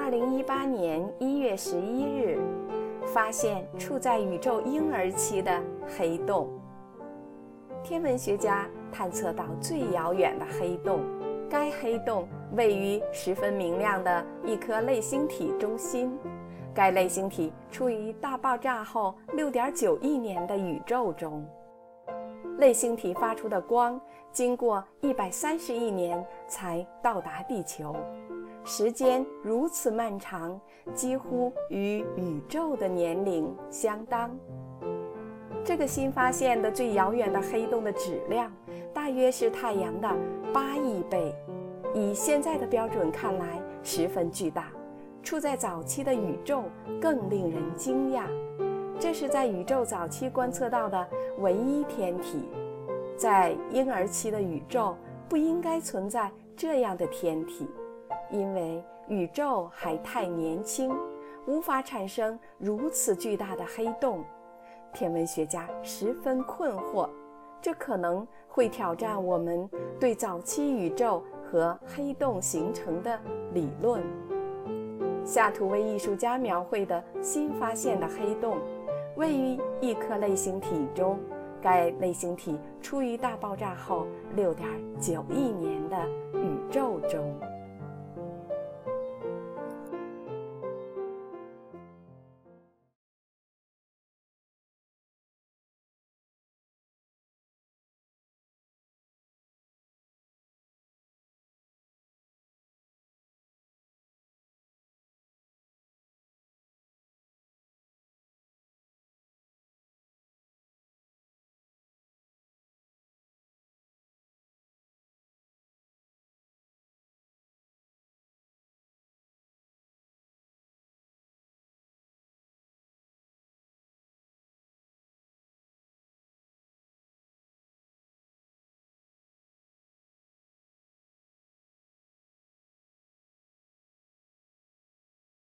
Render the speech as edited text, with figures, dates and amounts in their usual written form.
2018年1月11日发现处在宇宙婴儿期的黑洞。天文学家探测到最遥远的黑洞，该黑洞位于十分明亮的一颗类星体中心。该类星体处于大爆炸后6.9亿年的宇宙中。类星体发出的光经过130亿年才到达地球，时间如此漫长，几乎与宇宙的年龄相当。这个新发现的最遥远的黑洞的质量大约是太阳的8亿倍，以现在的标准看来十分巨大。处在早期的宇宙更令人惊讶，这是在宇宙早期观测到的唯一天体。在婴儿期的宇宙不应该存在这样的天体，因为宇宙还太年轻，无法产生如此巨大的黑洞。天文学家十分困惑，这可能会挑战我们对早期宇宙和黑洞形成的理论。下图为艺术家描绘的新发现的黑洞，位于一颗类星体中，该类星体处于大爆炸后6.9亿年的宇宙中。